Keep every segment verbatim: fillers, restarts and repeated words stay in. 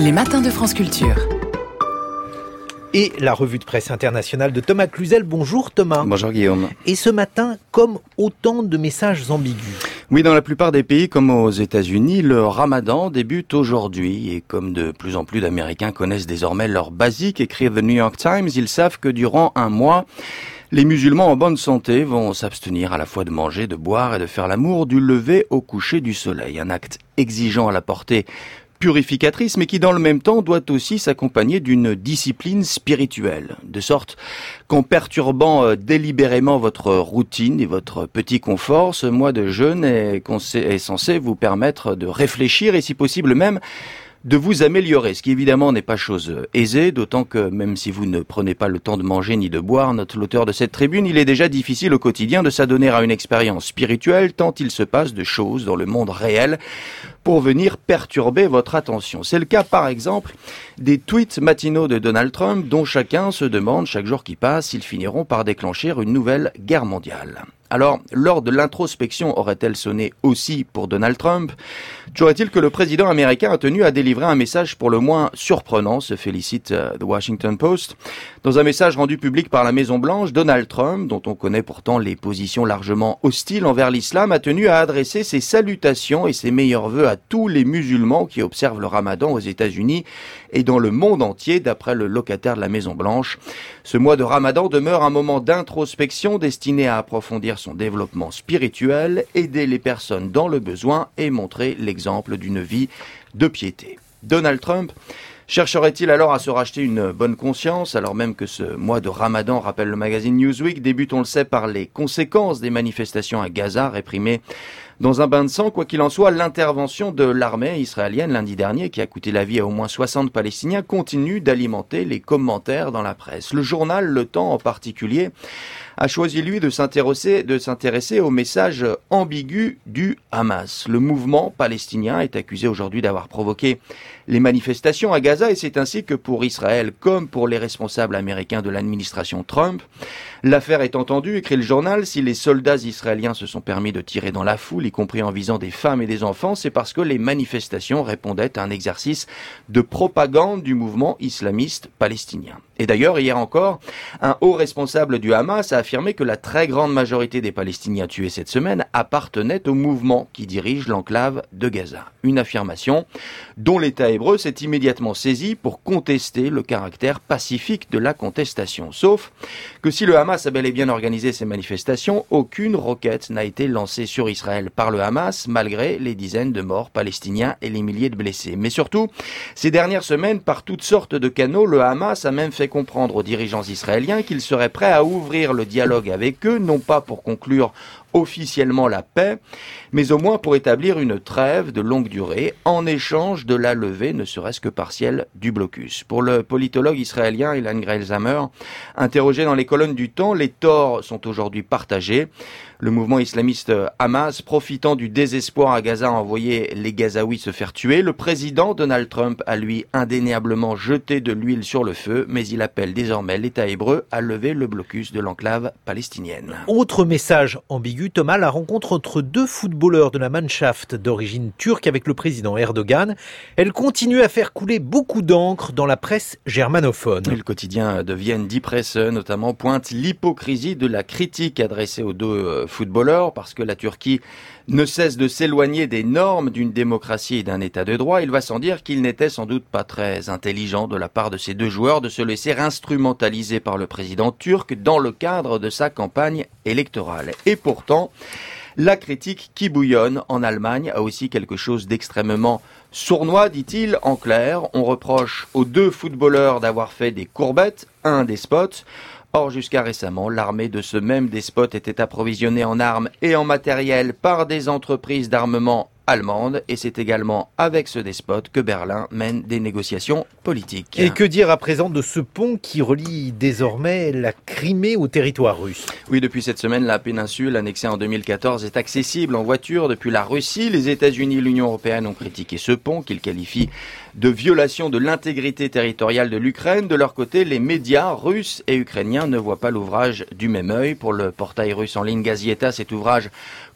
Les matins de France Culture. Et la revue de presse internationale de Thomas Cluzel. Bonjour Thomas. Bonjour Guillaume. Et ce matin, comme autant de messages ambigus. Oui, dans la plupart des pays, comme aux États-Unis, le Ramadan débute aujourd'hui. Et comme de plus en plus d'Américains connaissent désormais leurs basiques, écrit The New York Times, ils savent que durant un mois, les musulmans en bonne santé vont s'abstenir à la fois de manger, de boire et de faire l'amour du lever au coucher du soleil. Un acte exigeant à la portée purificatrice, mais qui dans le même temps doit aussi s'accompagner d'une discipline spirituelle. De sorte qu'en perturbant euh, délibérément votre routine et votre petit confort, ce mois de jeûne est, est censé vous permettre de réfléchir et si possible même de vous améliorer, ce qui évidemment n'est pas chose aisée, d'autant que même si vous ne prenez pas le temps de manger ni de boire, note l'auteur de cette tribune, il est déjà difficile au quotidien de s'adonner à une expérience spirituelle tant il se passe de choses dans le monde réel pour venir perturber votre attention. C'est le cas par exemple des tweets matinaux de Donald Trump dont chacun se demande chaque jour qui passe s'ils finiront par déclencher une nouvelle guerre mondiale. Alors, lors de l'introspection aurait-elle sonné aussi pour Donald Trump? Toujours est-il que le président américain a tenu à délivrer un message pour le moins surprenant, se félicite uh, The Washington Post. Dans un message rendu public par la Maison-Blanche, Donald Trump, dont on connaît pourtant les positions largement hostiles envers l'islam, a tenu à adresser ses salutations et ses meilleurs vœux à tous les musulmans qui observent le Ramadan aux États-Unis et dans le monde entier, d'après le locataire de la Maison-Blanche. Ce mois de Ramadan demeure un moment d'introspection destiné à approfondir son développement spirituel, aider les personnes dans le besoin et montrer l'exemple d'une vie de piété. Donald Trump chercherait-il alors à se racheter une bonne conscience, alors même que ce mois de Ramadan, rappelle le magazine Newsweek, débute, on le sait, par les conséquences des manifestations à Gaza, réprimées dans un bain de sang. Quoi qu'il en soit, l'intervention de l'armée israélienne lundi dernier, qui a coûté la vie à au moins soixante Palestiniens, continue d'alimenter les commentaires dans la presse. Le journal Le Temps en particulier a choisi, lui, de s'intéresser, de s'intéresser au message ambigu du Hamas. Le mouvement palestinien est accusé aujourd'hui d'avoir provoqué les manifestations à Gaza et c'est ainsi que pour Israël, comme pour les responsables américains de l'administration Trump, l'affaire est entendue, écrit le journal, si les soldats israéliens se sont permis de tirer dans la foule, y compris en visant des femmes et des enfants, c'est parce que les manifestations répondaient à un exercice de propagande du mouvement islamiste palestinien. Et d'ailleurs, hier encore, un haut responsable du Hamas a affirmé que la très grande majorité des Palestiniens tués cette semaine appartenaient au mouvement qui dirige l'enclave de Gaza. Une affirmation dont l'État hébreu s'est immédiatement saisi pour contester le caractère pacifique de la contestation. Sauf que si le Hamas a bel et bien organisé ces manifestations, aucune roquette n'a été lancée sur Israël par le Hamas, malgré les dizaines de morts palestiniens et les milliers de blessés. Mais surtout, ces dernières semaines, par toutes sortes de canaux, le Hamas a même fait comprendre aux dirigeants israéliens qu'il serait prêt à ouvrir le dialogue avec eux, non pas pour conclure officiellement la paix, mais au moins pour établir une trêve de longue durée en échange de la levée, ne serait-ce que partielle, du blocus. Pour le politologue israélien Ilan Greilsheimer, interrogé dans les colonnes du Temps, les torts sont aujourd'hui partagés. Le mouvement islamiste Hamas, profitant du désespoir à Gaza, a envoyé les Gazaouis se faire tuer. Le président Donald Trump a, lui, indéniablement jeté de l'huile sur le feu, mais il appelle désormais l'État hébreu à lever le blocus de l'enclave palestinienne. Autre message ambigu, Thomas, la rencontre entre deux footballeurs de la Mannschaft d'origine turque avec le président Erdogan. Elle continue à faire couler beaucoup d'encre dans la presse germanophone. Le quotidien de Vienne, Die Presse, notamment, pointe l'hypocrisie de la critique adressée aux deux footballeurs, parce que la Turquie ne cesse de s'éloigner des normes d'une démocratie et d'un état de droit. Il va sans dire qu'il n'était sans doute pas très intelligent de la part de ces deux joueurs de se laisser instrumentaliser par le président turc dans le cadre de sa campagne électorale. Et pourtant, la critique qui bouillonne en Allemagne a aussi quelque chose d'extrêmement sournois, dit-il. En clair, on reproche aux deux footballeurs d'avoir fait des courbettes, un despote. Or, jusqu'à récemment, l'armée de ce même despote était approvisionnée en armes et en matériel par des entreprises d'armement allemandes, et c'est également avec ce despote que Berlin mène des négociations politiques. Et que dire à présent de ce pont qui relie désormais la Crimée au territoire russe? Oui, depuis cette semaine, la péninsule annexée en deux mille quatorze est accessible en voiture depuis la Russie. Les États-Unis et l'Union européenne ont critiqué ce pont qu'ils qualifient de violation de l'intégrité territoriale de l'Ukraine. De leur côté, les médias russes et ukrainiens ne voient pas l'ouvrage du même œil. Pour le portail russe en ligne Gazeta, cet ouvrage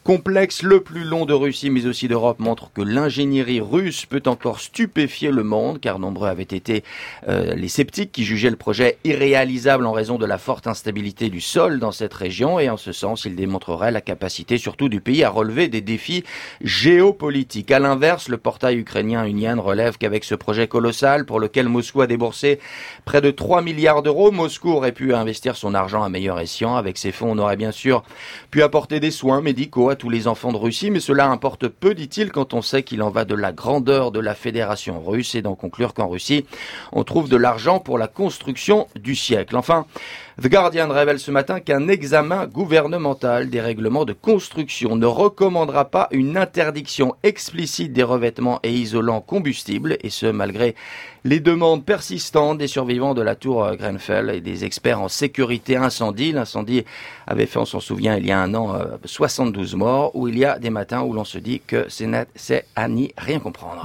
complexe, le plus long de Russie mais aussi d'Europe, montre que l'ingénierie russe peut encore stupéfier le monde, car nombreux avaient été euh, les sceptiques qui jugeaient le projet irréalisable en raison de la forte instabilité du sol dans cette région, et en ce sens, il démontrerait la capacité surtout du pays à relever des défis géopolitiques. À l'inverse, le portail ukrainien Unian relève qu'avec ce projet colossal pour lequel Moscou a déboursé près de trois milliards d'euros, Moscou aurait pu investir son argent à meilleur escient. Avec ces fonds, on aurait bien sûr pu apporter des soins médicaux à tous les enfants de Russie, mais cela importe peu, dit-il, quand on sait qu'il en va de la grandeur de la fédération russe, et d'en conclure qu'en Russie, on trouve de l'argent pour la construction du siècle. Enfin, The Guardian révèle ce matin qu'un examen gouvernemental des règlements de construction ne recommandera pas une interdiction explicite des revêtements et isolants combustibles, et ce malgré les demandes persistantes des survivants de la tour Grenfell et des experts en sécurité incendie. L'incendie avait fait, on s'en souvient, il y a un an, soixante-douze morts, où il y a des matins où l'on se dit que c'est à n'y rien comprendre.